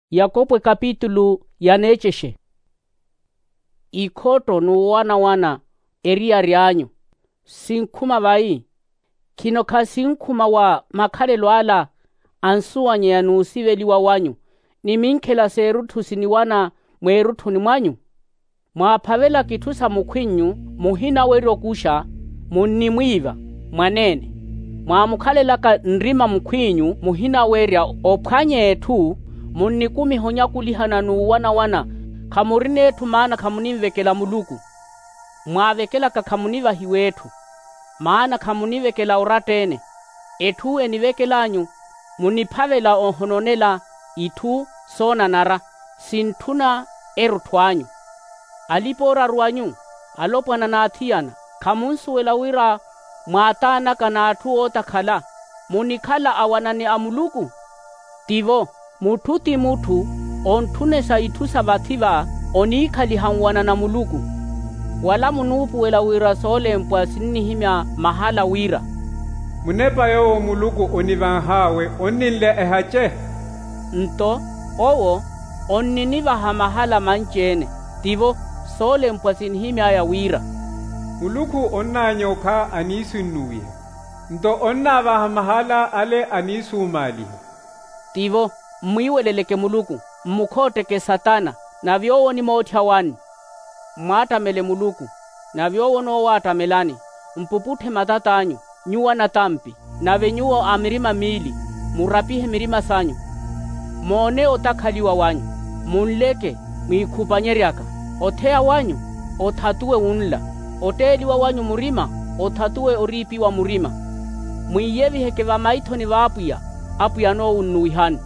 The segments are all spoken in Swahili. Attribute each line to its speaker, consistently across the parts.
Speaker 1: Yakobo kapitulu yanecheshe. Ikoto nuwana eria ryanyu. Sinkhuma vai. Kino kasinkhuma wa makhalelo ala ansuwanye yanusiveliwa wanyu. Niminkhela seruthu siniwana mweruthuni mwanyu. Mwaphavela kithusa mukhwinyu muhina werokusha munimwiva mwanene. Mwamukhalelaka nrima mukhwinyu muhina werya ophwanye ethu munikumihonya kulihana nuwana khamurinethu maana khamunimvekela muluku. Mwavekelaka khamunivahi wethu maana khamunivekela uratene. Ethu enivekelanyu muniphavela ohononela ithu sona nara sinthuna eruthwanyu. Alipora ruanyu alopwana na athiyana khamunsuwela wira mwaatanaka na athu otakhala munikhala awanani amuluku. Tivo muthu muthu onthunesa ithu savathiva oniikhalihanwana na muluku. Wala munupuwela wira solempwa sinnihimya mahala wira.
Speaker 2: Munepa yowo muluku onivanhawe oninle ehache.
Speaker 1: Nto owo oninivaha mahala manchene. Tivo solempwa sinnihimya ya wira.
Speaker 2: Muluku onnanyoka anisunnuye. Nto onnavaha mahala ale anisumali.
Speaker 1: Tivo mwiweleleke muluku mmukhoteke satana na vyowo ni mothya wani. Mwatamele muluku na vyowo nowatamelani. Mpuputhe matatanyu nyuwa na tampi na venyuwo amirima mili murapihe mirima sanyu. Mone otakhaliwa wanyu munleke mwikhupanyeriaka. Othea wanyu othatuwe unla. Oteliwa wanyu murima othatuwe oripiwa murima. Mwiyeviheke vamaithoni vaapuya apuya no unnuihani.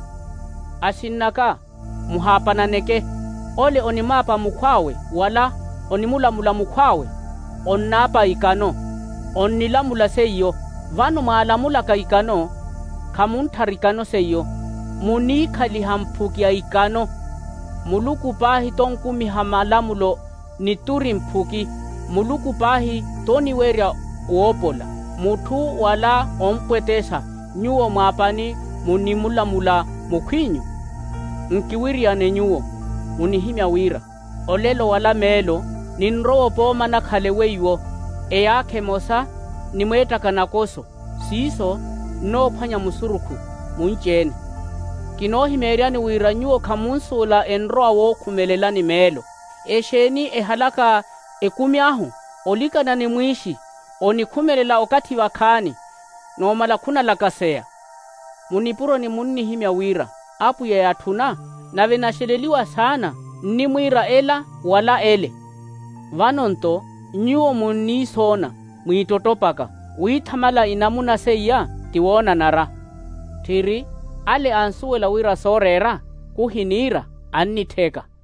Speaker 1: Asinnaka muhapananeke ole onimapa mukhwawe wala onimulamula mukhwawe onnapa ikano onnilamula seiyo. Vano mwalamulaka ikano khamuntharikano seiyo muniikhaliha mphukiya ikano. Muluku pahi tonkumiha malamulo nituri mphuki. Muluku pahi toniwerya uopola muthu wala ompwetesa nyuwo mwapani munimulamula mukhwinyu. Nkiwiriane nyuwo munihimya wira olelo wala melo ninrowo poma nakhale weiwo eyakhe mosa nimwetaka nakoso siso nophwanya musurukhu munchene. Kinohimeriani wira nyuwo khamunsula enroa wokhumelelani melo. Esheni ehalaka ekumyahu olikana ni mwishi onikhumelela okati wakhani nomala khuna lakaseya. Munipuro ni munnihimya wira apuya yathuna na venasheleliwa sana ni mwira ela wala ele. Vanonto nyuwo munnisona mwitotopaka uithamala inamuna seiya tiwona nara. Thiri ale ansuwela wira sorera kuhinira annitheka.